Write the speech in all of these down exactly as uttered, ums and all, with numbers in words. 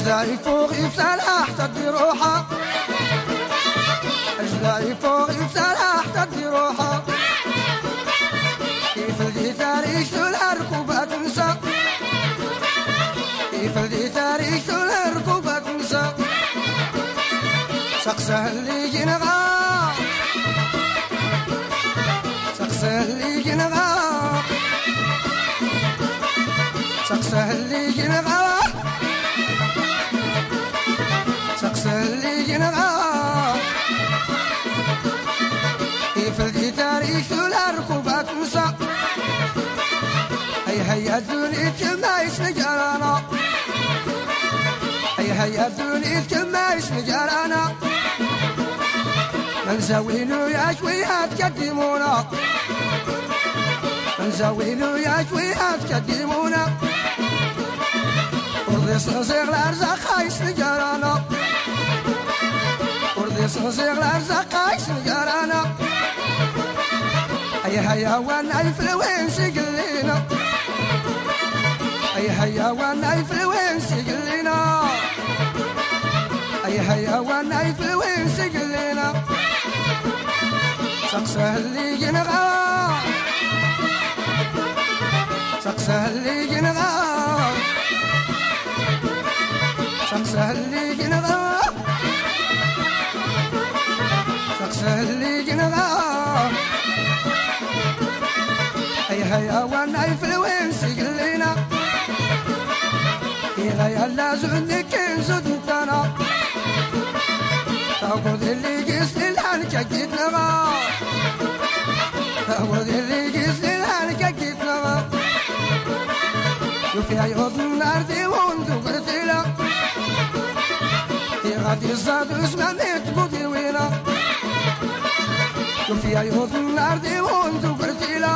أجدعي فوق يفسالها حتى تدي روحها أجدعي فوق يفسالها حتى تدي روحها كيف الدي تاريخ ثلها ركوبها تنسى كيف الدي تاريخ ثلها ركوبها تنسى سقسه اللي جنغا سقسه اللي جنغا سقسه اللي جنغا سقسه اللي جنغا كيف الدي تاريخ ثلها ركوبها تنسى هي هيا الدنيا كما اسم جارانا هي هيا الدنيا كما اسم جارانا من زوينو يا شويها تقدمونا من زوينو يا شويها تقدمونا ورضي صغير الارزاق خايس نجارانا ورضي صغير الارزاق خايس نجارانا هيا هيا وانا في الوين سقلينا هيا هيا وانا في الوين سقلينا هيا هيا وانا في الوين سقلينا سقسه اللي جنغا سقسه اللي جنغا سقسه اللي جنغا سقسه اللي جنغا هيا هيا وانا في الوين سقلينا يا لا زودني كن زود نتانا تاخذ اللي قيس للحنك اكيد نغا تاخذ اللي قيس للحنك اكيد نغا وفي عيوض النار دي وندو قرتيلا في غادي الزاد اسمع ميت بودي وينا وفي عيوض النار دي وندو قرتيلا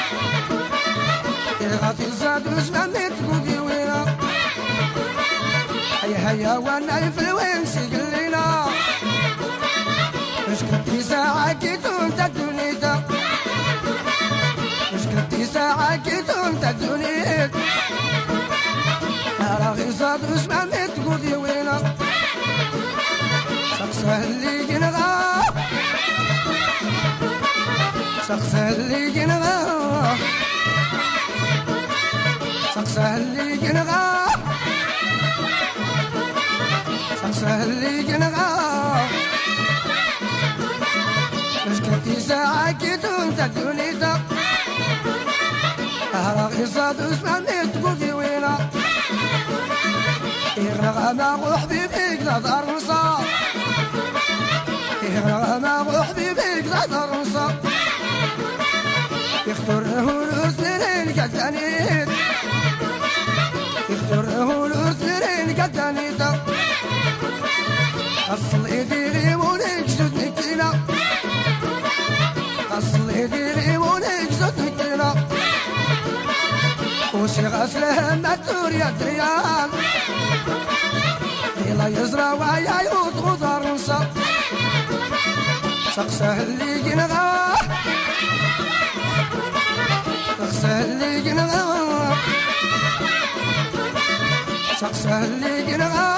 في غادي الزاد اسمع ميت بودي وينا هيا هيا وانا في الوين سقلينا مش كنتي ساعة كيتون تدونيتا مش كنتي ساعة كيتون تدونيت راغي صاد اسمع ميت قودي وينا سقسه اللي جنغا سقسه اللي جنغا سقسه اللي جنغا سقسه اللي جنغا مش كنتي ساعة كيتون تدونيتا راغي صاد اسمع ميت قودي وينا يغرق ما روح بيبيك لا دار نصا يغرق ما روح بيبيك لا دار نصا يختاره الأرسلين قدانيت يختاره الأرسلين قدانيتا أصل إيدي غيمونك زود نكينا أصل إيدي غيمونك زود نكينا وشي غسله مدور يا دريان لا يزرع ويا يوت غدار نصا سقسه اللي جنغا سقسه اللي جنغا سقسه اللي جنغا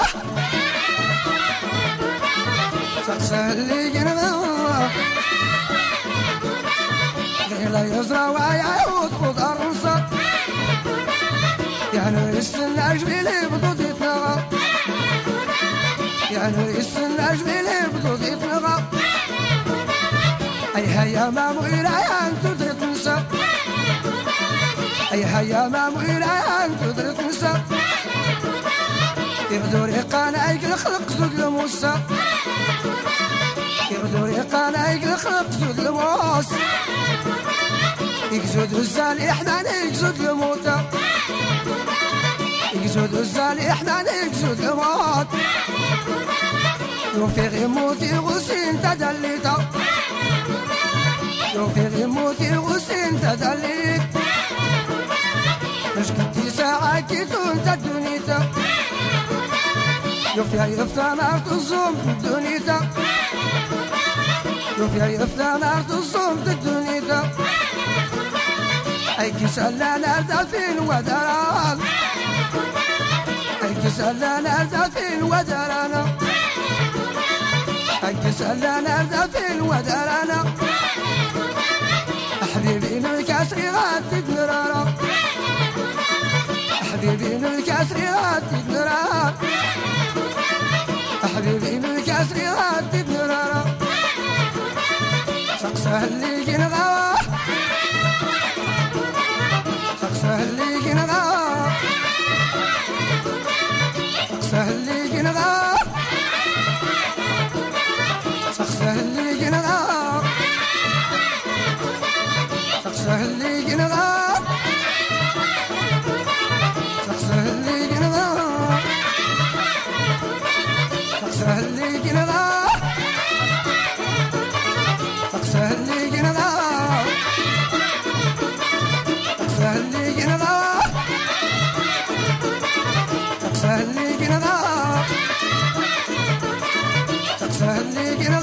سقسه اللي جنغا لا يزرع ويا يوت غدار نصا يعني يستنى جبيلي بضود يتنغى يعني يستنى جبيلي بضود يتنغى أي هيا ما مؤلاء أن تدرك نسا أي هيا ما مؤلاء أن تدرك نسا يبدو ريقانا يقل خلق زود الموسى يبدو ريقانا يقل خلق زود الموس يقزود الزال إحنا يقزود الموتى يقزود الزال إحنا يقزود الموت يوفي غيموتي غسين تدليتا يوفي غيموتي غسين تدليت مش كنتي ساعة كيتون تدونيتا يوفي يفتانا تصوم تدونيتا يوفي يفتانا تصوم تدونيتا أي كسلانا دافين ودران أي سلانا زفين ودرانا حق سلانا زفين ودرانا حبيبي الكسر غادي نرارا حبيبي الكسر غادي نرارا حبيبي الكسر غادي نرارا شخصه اللي جنغا شخصه اللي جنغا شخصه اللي جنغا شخصه اللي جنغا شخصه اللي جنغا شخصه اللي جنغا شخصه اللي جنغا شخصه اللي جنغا شخصه اللي جنغا شخصه اللي جنغا شخصه اللي جنغا